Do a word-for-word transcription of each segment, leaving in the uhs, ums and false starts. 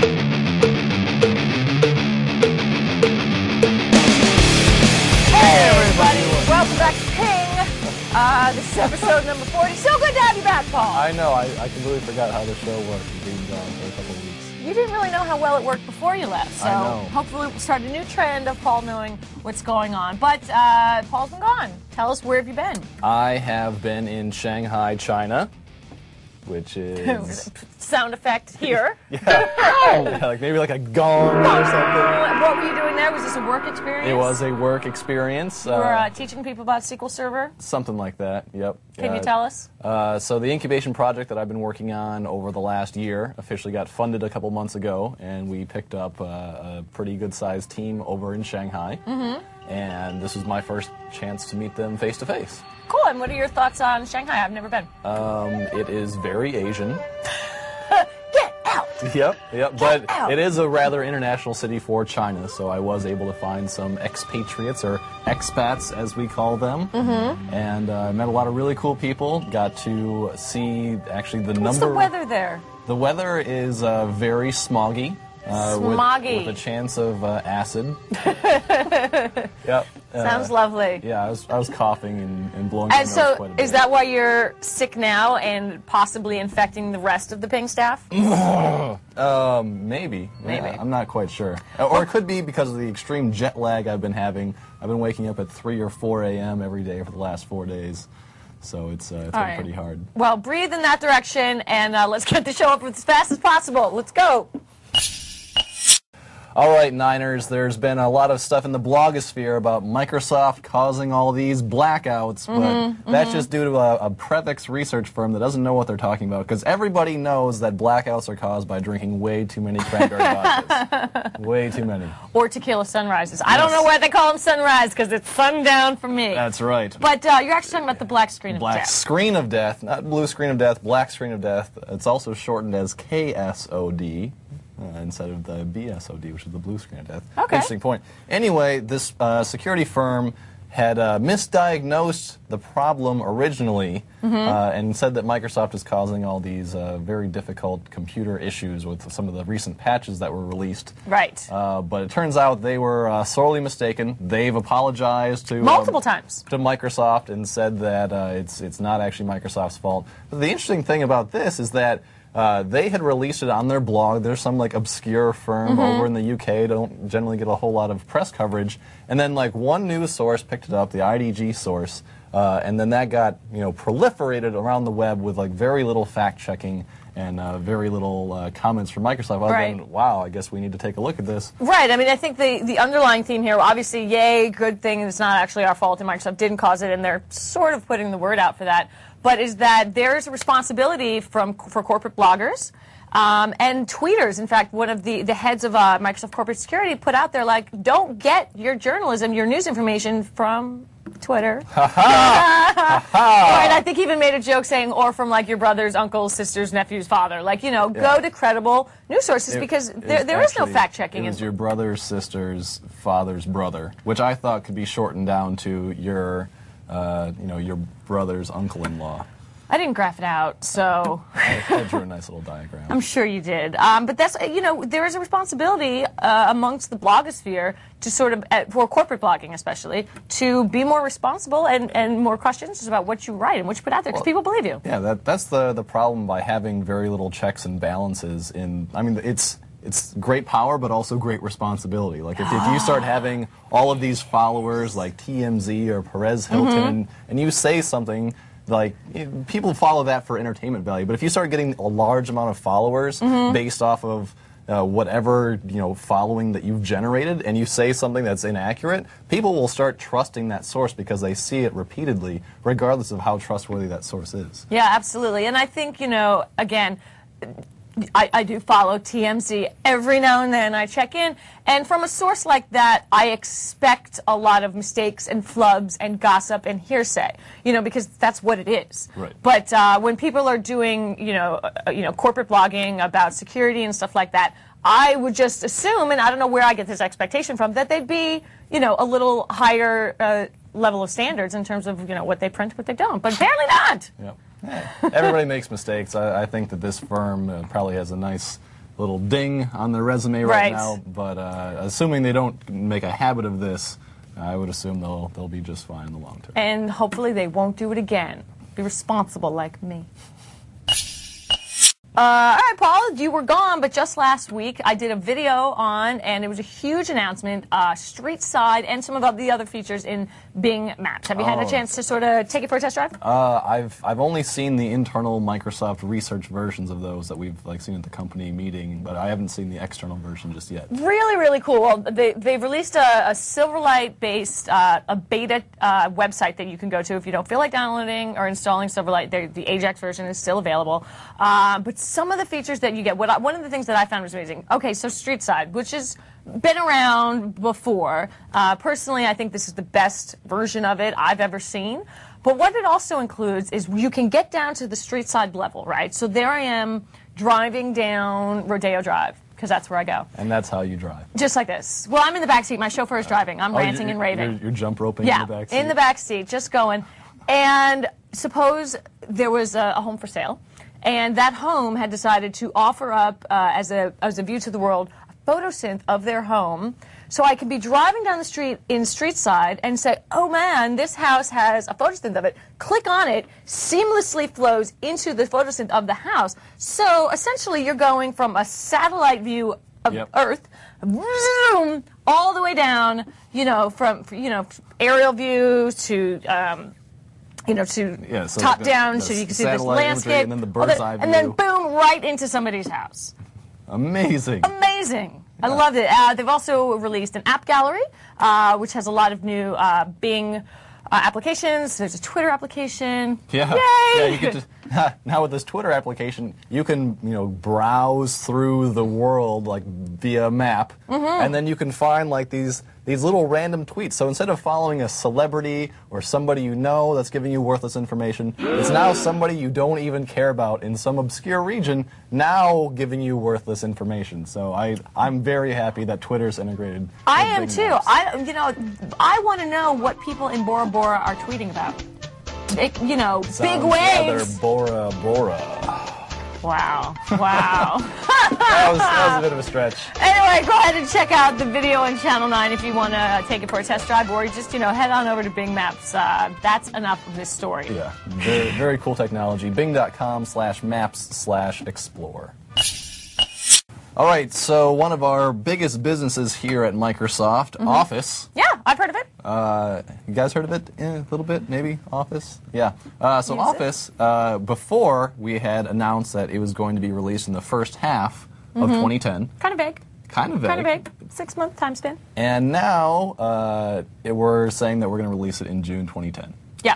Welcome back to Ping. Uh, this is episode number forty. So good to have you back, Paul. I know. I, I completely forgot how the show worked and being gone for a couple of weeks. You didn't really know how well it worked before you left, so I know. hopefully we'll start a new trend of Paul knowing what's going on. But uh, Paul's been gone. Tell us, where have you been? I have been in Shanghai, China, which is... Sound effect here. yeah. yeah, like maybe like a gong or something. What were you doing there? Was this a work experience? It was a work experience. You were uh, teaching people about S Q L Server? Something like that, yep. Can uh, you tell us? Uh, so the incubation project that I've been working on over the last year officially got funded a couple months ago, and we picked up uh, a pretty good-sized team over in Shanghai. Mm-hmm. And this was my first chance to meet them face-to-face. Cool, and what are your thoughts on Shanghai? I've never been. Um, it is very Asian. Get out! Yep, yep. But out. It is a rather international city for China, so I was able to find some expatriates, or expats as we call them. Mm-hmm. And I uh, met a lot of really cool people. Got to see actually the What's number... What's the weather there? The weather is uh, very smoggy. Uh, Smoggy. With, with a chance of uh, acid. Yep. Uh, Sounds lovely. Yeah, I was, I was coughing and, and blowing my And nose so, quite a bit. is that why you're sick now and possibly infecting the rest of the Ping staff? Um, maybe. Maybe. Yeah, I'm not quite sure. Or it could be because of the extreme jet lag I've been having. I've been waking up at three or four a m every day for the last four days. So it's, uh, it's been right. pretty hard. Well, breathe in that direction, and uh, let's get the show up as fast as possible. Let's go. All right, Niners, there's been a lot of stuff in the blogosphere about Microsoft causing all these blackouts, but mm-hmm, that's mm-hmm. just due to a, a Previx research firm that doesn't know what they're talking about, because everybody knows that blackouts are caused by drinking way too many cranberry vodkas. Way too many. Or tequila sunrises. I don't know why they call them sunrise, because it's sundown for me. That's right. But uh, you're actually talking about the black screen of Black death. screen of death, not blue screen of death, black screen of death. It's also shortened as K S O D. Uh, instead of the B S O D, which is the blue screen of death. Okay. Interesting point. Anyway, this uh, security firm had uh, misdiagnosed the problem originally mm-hmm. uh, and said that Microsoft is causing all these uh, very difficult computer issues with some of the recent patches that were released. Right. Uh, but it turns out they were uh, sorely mistaken. They've apologized to multiple um, times to Microsoft and said that uh, it's it's not actually Microsoft's fault. But the interesting thing about this is that Uh, they had released it on their blog. There's some like obscure firm mm-hmm. over in the U K. Don't generally get a whole lot of press coverage. And then like one news source picked it up, the I D G source, uh, and then that got you know proliferated around the web with like very little fact checking and uh, very little uh, comments from Microsoft. Other right. than, wow, I guess we need to take a look at this. Right. I mean, I think the the underlying theme here, obviously, yay, good thing it's not actually our fault, and Microsoft didn't cause it, and they're sort of putting the word out for that. But is that there is a responsibility from for corporate bloggers um, and tweeters. In fact, one of the, the heads of uh, Microsoft Corporate Security put out there, like, don't get your journalism, your news information from Twitter. Ha ha! Right, I think he even made a joke saying, or from, like, your brother's uncle's sister's nephew's father. Like, you know, yeah. go to credible news sources it, because it there, there is no actually, fact-checking. It was your brother's sister's father's brother, which I thought could be shortened down to your... Uh, you know, your brother's uncle-in-law. I didn't graph it out, so... I, I drew a nice little diagram. I'm sure you did. Um, but that's, you know, there is a responsibility uh, amongst the blogosphere to sort of, uh, for corporate blogging especially, to be more responsible and, and more conscientious about what you write and what you put out there, because well, people believe you. Yeah, that, that's the, the problem by having very little checks and balances in... I mean, it's... It's great power, but also great responsibility. Like, if, if you start having all of these followers, like T M Z or Perez Hilton, mm-hmm. and you say something, like, it, people follow that for entertainment value. But if you start getting a large amount of followers mm-hmm. based off of uh, whatever, you know, following that you've generated, and you say something that's inaccurate, people will start trusting that source because they see it repeatedly, regardless of how trustworthy that source is. Yeah, absolutely. And I think, you know, again... I, I do follow T M Z every now and then. I check in, and from a source like that, I expect a lot of mistakes and flubs and gossip and hearsay. You know, because that's what it is. Right. But uh, when people are doing, you know, uh, you know, corporate blogging about security and stuff like that, I would just assume, and I don't know where I get this expectation from, that they'd be, you know, a little higher uh, level of standards in terms of, you know, what they print, what they don't. But apparently not. Yep. Yeah. Everybody makes mistakes. I, I think that this firm uh, probably has a nice little ding on their resume right, Right. now. But uh, assuming they don't make a habit of this, I would assume they'll they'll be just fine in the long term. And hopefully they won't do it again. Be responsible like me. Uh, all right, Paul, you were gone, but just last week I did a video on, and it was a huge announcement, uh, Street Side and some of the other features in Bing Maps. Have you had Oh. a chance to sort of take it for a test drive? Uh, I've I've only seen the internal Microsoft research versions of those that we've like seen at the company meeting, but I haven't seen the external version just yet. Really, really cool. Well, they, they've released a, a Silverlight-based uh, a beta uh, website that you can go to if you don't feel like downloading or installing Silverlight. They're, the Ajax version is still available. Uh, but some of the features that you get, what I, one of the things that I found was amazing. Okay, so Street Side, which has been around before. Uh, personally, I think this is the best version of it I've ever seen. But what it also includes is you can get down to the street side level, right? So there I am driving down Rodeo Drive, because that's where I go. And that's how you drive. Just like this. Well, I'm in the back seat. My chauffeur is driving. I'm Oh, ranting you're, and raving. You're, you're jump roping yeah, in the back seat. in the back seat, just going. And suppose there was a, a home for sale, and that home had decided to offer up uh, as a as a view to the world a photosynth of their home. So I could be driving down the street in Street Side and say, oh man, this house has a photosynth of it. Click on it, seamlessly flows into the photosynth of the house. So essentially you're going from a satellite view of Yep. Earth, zoom, all the way down, you know, from, you know, aerial views to, um, you know, to Yeah, so top the- down, the so you can see this satellite imagery landscape. and then the all bird's that- eye And then view. boom, right into somebody's house. Amazing. Amazing. I loved it. Uh, they've also released an app gallery, uh, which has a lot of new uh, Bing uh, applications. There's a Twitter application. Yeah. Yay! Yeah, you get to, now with this Twitter application, you can, you know, browse through the world like via map, Mm-hmm. and then you can find like these these little random tweets. So instead of following a celebrity or somebody you know that's giving you worthless information, it's now somebody you don't even care about in some obscure region now giving you worthless information. So I I'm very happy that Twitter's integrated. I with am Bing too. Maps. I, you know, I want to know what people in Bora Bora are tweeting about. It, you know, big Sounds waves. rather Bora Bora. Wow. Wow. That was, that was a bit of a stretch. Anyway, go ahead and check out the video on Channel nine if you want to take it for a test drive, or just, you know, head on over to Bing Maps. Uh, that's enough of this story. Yeah, very, very cool technology. Bing.com slash maps slash explore. All right, so one of our biggest businesses here at Microsoft, Mm-hmm. Office. Yeah, I've heard of it. Uh, you guys heard of it eh, a little bit, maybe? Office? Yeah. Uh, so Use it. Office, uh, before we had announced that it was going to be released in the first half of twenty ten. Kind of vague. Kind of vague. Kind of vague. Six month time span. And now uh, it, we're saying that we're going to release it in June twenty ten. Yeah.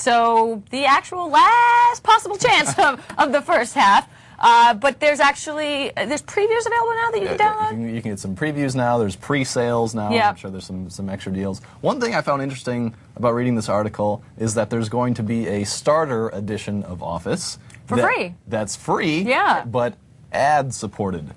So the actual last possible chance of, of the first half. Uh, but there's actually, uh, there's previews available now that you can Yeah, download? You can, you can get some previews now. There's pre-sales now. Yeah. I'm sure there's some, some extra deals. One thing I found interesting about reading this article is that there's going to be a starter edition of Office. For that- free. That's free, Yeah. but ad-supported.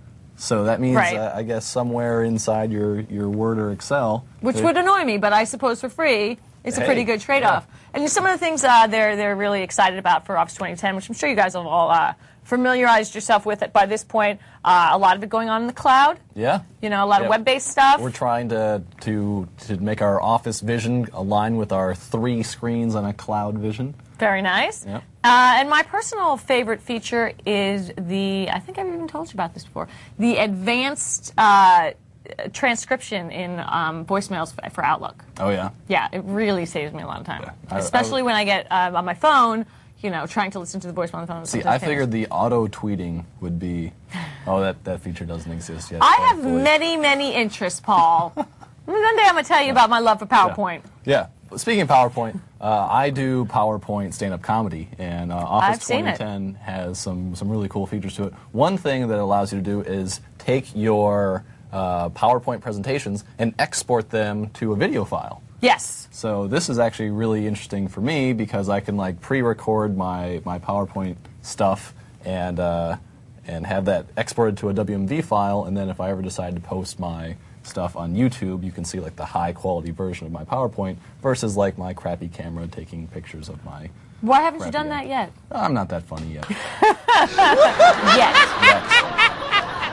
So that means, Right. uh, I guess, somewhere inside your, your Word or Excel. Which there- would annoy me, but I suppose for free, it's a Hey, pretty good trade-off. And some of the things uh, they're they're really excited about for Office twenty ten, which I'm sure you guys have all uh, familiarized yourself with it by this point. Uh, a lot of it going on in the cloud. Yeah. You know, a lot of Yeah. web-based stuff. We're trying to, to, to make our Office vision align with our three screens on a cloud vision. Very nice. Yep. Uh, and my personal favorite feature is the, I think I've even told you about this before, the advanced uh, transcription in um, voicemails f- for Outlook. Oh, yeah? Yeah, it really saves me a lot of time. Yeah. I- I Especially would- when I get uh, on my phone, you know, trying to listen to the voicemail on the phone. See, sometimes I figured the auto-tweeting would be... Oh, that, that feature doesn't exist yet. I have thankfully. many, many interests, Paul. One day I'm going to tell you about my love for PowerPoint. Yeah. Speaking of PowerPoint, uh, I do PowerPoint stand-up comedy, and uh, Office I've seen it. twenty ten has some, some really cool features to it. One thing that it allows you to do is take your uh, PowerPoint presentations and export them to a video file. Yes. So this is actually really interesting for me because I can like pre-record my, my PowerPoint stuff and uh, and have that exported to a W M V file, and then if I ever decide to post my stuff on YouTube, you can see like the high quality version of my PowerPoint versus like my crappy camera taking pictures of my. Why haven't you crappy done that end. yet? I'm not that funny yet. Yet. Yet.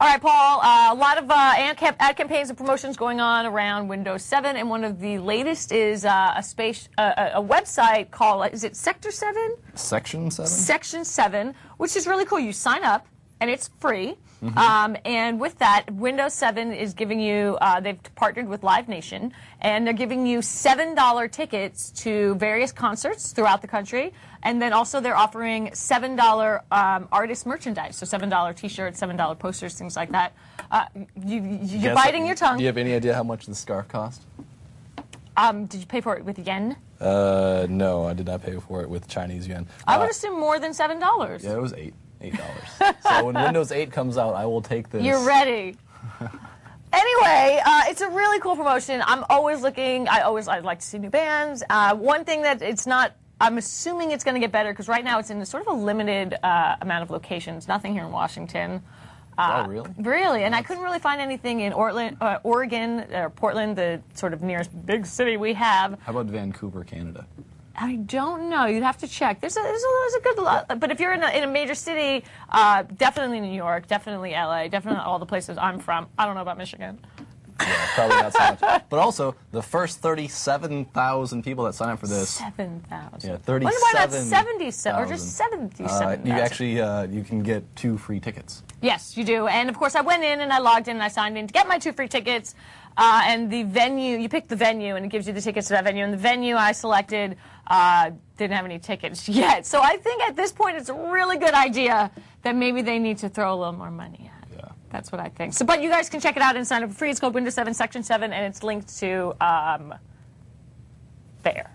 All right, Paul, uh, a lot of uh, ad, camp ad campaigns and promotions going on around Windows seven, and one of the latest is uh, a space, uh, a website called, is it Sector seven? Section seven? Section seven, which is really cool. You sign up, and it's free. Mm-hmm. Um, and with that, Windows seven is giving you, uh, they've partnered with Live Nation, and they're giving you seven dollar tickets to various concerts throughout the country. And then also they're offering seven dollar um, artist merchandise, so seven dollar T-shirts, seven dollar posters, things like that. Uh, you, you, you're Guess biting it. your tongue. Do you have any idea how much the scarf cost? Um, did you pay for it with yen? Uh, no, I did not pay for it with Chinese yuan. I would Uh, assume more than seven dollars. Yeah, it was eight. Eight dollars. So when Windows eight comes out, I will take this. You're ready. Anyway, uh, it's a really cool promotion. I'm always looking. I always I'd like to see new bands. Uh, one thing that it's not. I'm assuming it's going to get better because right now it's in sort of a limited uh, amount of locations. Nothing here in Washington. Uh, Oh, really? Really, and I couldn't really find anything in Ortland, uh, Oregon or Portland, the sort of nearest big city we have. How about Vancouver, Canada? I don't know. You'd have to check. There's a, there's a, there's a good lot. But if you're in a, in a major city, uh, definitely New York, definitely L A, definitely all the places I'm from. I don't know about Michigan. Yeah, probably not so much. But also, the first thirty-seven thousand people that sign up for this. seven thousand. Yeah, Wonder why not thirty-seven seventy-seven, or just Uh, seventy-seven you thousand. actually uh, you can get two free tickets. Yes, you do. And, of course, I went in and I logged in and I signed in to get my two free tickets. Uh, and the venue, you pick the venue and it gives you the tickets to that venue. And the venue I selected uh, didn't have any tickets yet. So I think at this point it's a really good idea that maybe they need to throw a little more money at it. Yeah. That's what I think. So, but you guys can check it out and sign up for free. It's called Windows seven Section seven and it's linked to um, there.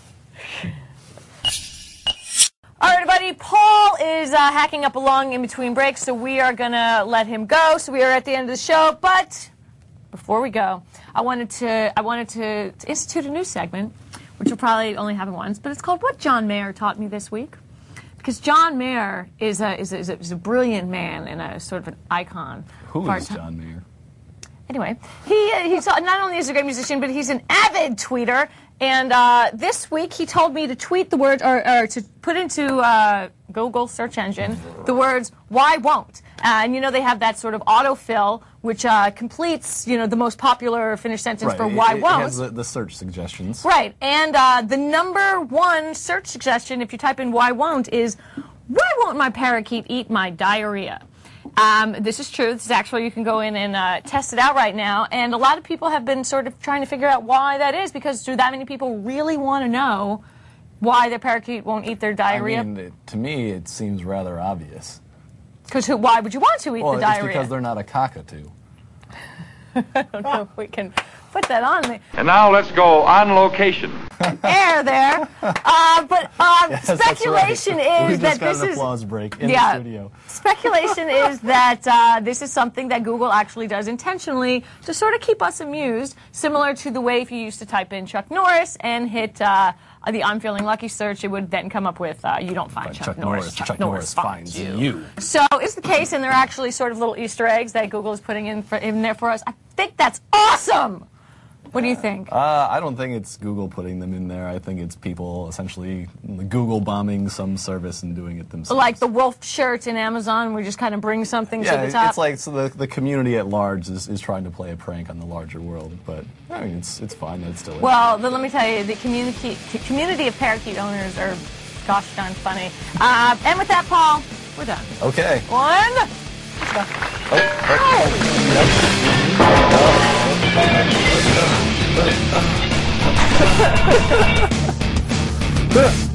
All right, everybody, Paul is uh, hacking up a lung in between breaks, so we are going to let him go. So we are at the end of the show, but before we go, I wanted to I wanted to, to institute a new segment, which will probably only happen once, but it's called What John Mayer Taught Me This Week. Because John Mayer is a, is a, is a, is a brilliant man and a sort of an icon. Who of our is time. John Mayer? Anyway, he uh, he's not only is a great musician, but he's an avid tweeter. And uh, this week he told me to tweet the word, or, or to put into uh, Google search engine the words "why won't." Uh, and you know they have that sort of autofill, which uh, completes you know the most popular Finnish sentence for It- "why it, won't." It has the, the search suggestions. Right, and uh, the number one search suggestion, if you type in "why won't," is "why won't my parakeet eat my diarrhea?" Um, this is true. This is actually, you can go in and uh, test it out right now. And a lot of people have been sort of trying to figure out why that is, because do that many people really want to know why their parakeet won't eat their diarrhea? I mean, it, to me, it seems rather obvious. Because why would you want to eat Well, the it's diarrhea? because they're not a cockatoo. I don't know if we can put that on the And now let's go on location. air there. Uh, but um, Yes, that's speculation right. We is just that got this an is... applause break in yeah, the studio. Speculation is that uh, this is something that Google actually does intentionally to sort of keep us amused, similar to the way if you used to type in Chuck Norris and hit uh, the I'm Feeling Lucky search, it would then come up with uh, you don't find But Chuck, Chuck Norris. Norris, Chuck Norris finds you. So it's the case, and they're actually sort of little Easter eggs that Google is putting in, for, in there for us. I think that's awesome! What do you think? Uh, I don't think it's Google putting them in there. I think it's people essentially Google bombing some service and doing it themselves. Like the wolf shirt in Amazon, we just kind of bring something yeah, to the top. it's like so the, the community at large is, is trying to play a prank on the larger world. But I mean, it's it's fine. It's still. Well, then let me tell you, the community the community of parakeet owners are gosh darn funny. Uh, and with that, Paul, we're done. Okay. One. Oh, oh.